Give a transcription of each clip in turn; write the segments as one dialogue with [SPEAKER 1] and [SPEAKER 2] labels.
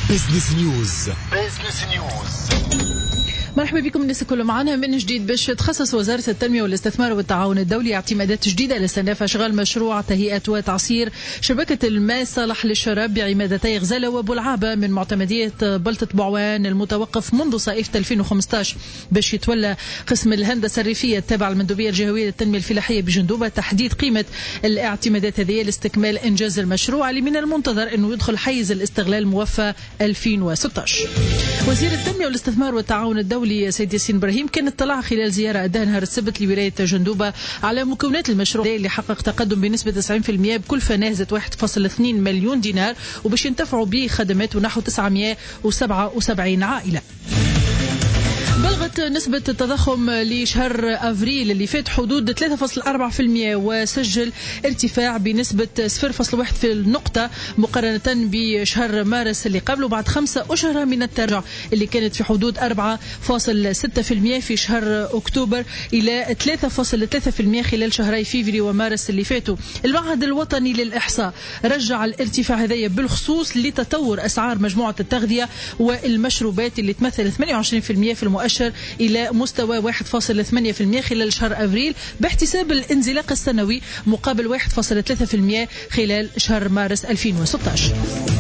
[SPEAKER 1] بزنس نيوز.
[SPEAKER 2] مرحبا بكم الناس الكل معنا من جديد. باش تخصص وزارة التنمية والاستثمار والتعاون الدولي اعتمادات جديدة لاستئناف أشغال مشروع تهيئة وتعصير شبكة الماء صالح للشراب بعمادتي غزالة وبلعابة من معتمدية بلطة بعوان المتوقف منذ صيف 2015 باش يتولى قسم الهندسة الريفية التابع للمندوبية الجهوية للتنمية الفلاحية بجندوبة تحديد قيمة الاعتمادات هذه لاستكمال إنجاز المشروع اللي من المنتظر أنه يدخل حيز الاستغلال موفى 2016. وزير التنمية والاستثمار والتعاون الدولي سيد ياسين إبراهيم كان اطلع خلال زيارة أداها نهار السبت لولاية جندوبة على مكونات المشروع اللي حقق تقدم بنسبة 90% بكلفة ناهزة 1.2 مليون دينار وباش ينتفعوا به خدمات ونحو 977 عائلة. بلغت نسبة التضخم لشهر أفريل اللي فات حدود 3.4% وسجل ارتفاع بنسبة 0.1 في النقطة مقارنة بشهر مارس اللي قبله بعد 5 أشهر من التراجع اللي كانت في حدود 4.6% في شهر أكتوبر إلى 3.3% خلال شهري فيفري ومارس اللي فاتوا. المعهد الوطني للإحصاء رجع الارتفاع هذا بالخصوص لتطور أسعار مجموعة التغذية والمشروبات اللي تمثل 28% في المؤشر إلى مستوى 1.8% خلال شهر أفريل باحتساب الانزلاق السنوي مقابل 1.3% خلال شهر مارس 2016.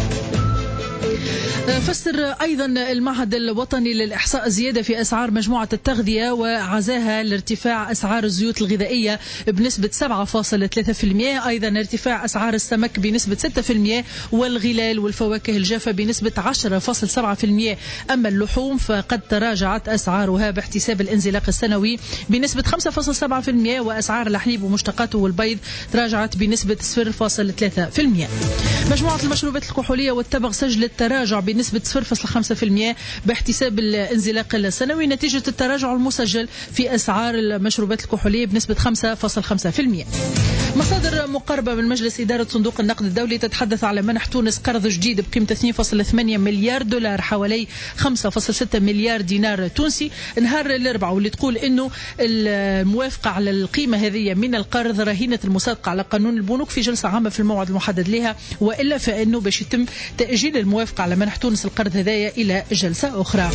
[SPEAKER 2] فسر أيضا المعهد الوطني للإحصاء زيادة في أسعار مجموعة التغذية وعزاها لارتفاع أسعار الزيوت الغذائية بنسبة 7.3%، أيضا ارتفاع أسعار السمك بنسبة 6% والغلال والفواكه الجافة بنسبة 10.7%. أما اللحوم فقد تراجعت أسعارها باحتساب الانزلاق السنوي بنسبة 5.7%، وأسعار الحليب ومشتقاته والبيض تراجعت بنسبة 0.3%. مجموعة المشروبات الكحولية والتبغ سجلت تراجع بنسبة 0.5% باحتساب الانزلاق السنوي نتيجة التراجع المسجل في أسعار المشروبات الكحولية بنسبة 5.5%. مصادر مقربة من مجلس إدارة صندوق النقد الدولي تتحدث على منح تونس قرض جديد بقيمة 2.8 مليار دولار حوالي 5.6 مليار دينار تونسي نهار الأربعاء، واللي تقول إنه الموافقة على القيمة هذه من القرض رهينة المصادقة على قانون البنوك في جلسة عامة في الموعد المحدد لها، وإلا فإنه باش يتم تأجيل الموافقة على منح تونس القرض هذايا إلى جلسة أخرى.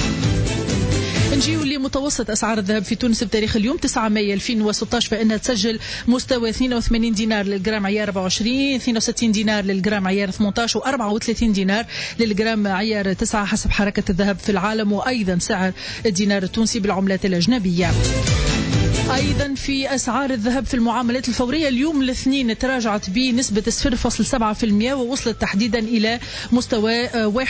[SPEAKER 2] نجيو لمتوسط أسعار الذهب في تونس بتاريخ اليوم 9 مايو 2016 فإنها تسجل مستوى 82 دينار للجرام عيار 24، 62 دينار للجرام عيار 18 و34 دينار للجرام عيار 9 حسب حركة الذهب في العالم، وأيضا سعر الدينار التونسي بالعملات الأجنبية. أيضا في أسعار الذهب في المعاملات الفورية اليوم الاثنين تراجعت بنسبة 0.7% ووصلت تحديدا إلى مستوى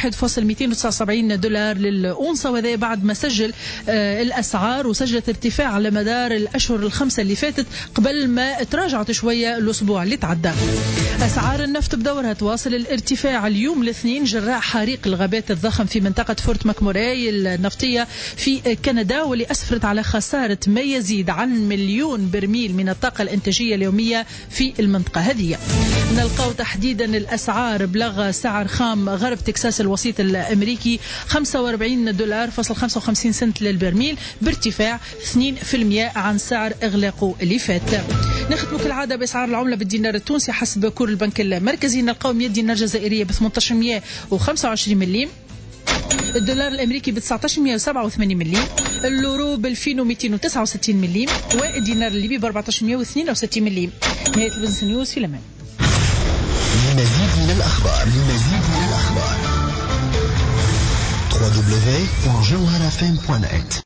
[SPEAKER 2] 1.279 دولار للأونصة، وهذا بعد ما سجل الأسعار وسجلت ارتفاع على مدار الأشهر الخمسة اللي فاتت قبل ما تراجعت شوية الأسبوع اللي تعدى. أسعار النفط بدورها تواصل الارتفاع اليوم الاثنين جراء حريق الغابات الضخم في منطقة فورت ماكموراي النفطية في كندا، واللي أسفرت على خسارة ما يزيد عن 1,000,000 برميل من الطاقة الإنتاجية اليومية في المنطقة هذه. نلقاو تحديدا الأسعار بلغ سعر خام غرب تكساس الوسيط الأمريكي 45 دولار فاصل 55 سنت للبرميل بارتفاع 2% عن سعر إغلاقه اللي فات. نختم كالعادة بأسعار العملة بالدينار التونسي حسب كور البنك المركزي. نلقاو 100 دينار جزائرية ب 1825 مليم، الدولار الأمريكي ب 1987 مليم، اليورو ب 2269 مليم، والدينار الليبي ب 1462 مليم. نهاية البزنس نيوز في الأمان.
[SPEAKER 1] لمزيد من الأخبار www.jawharafm.net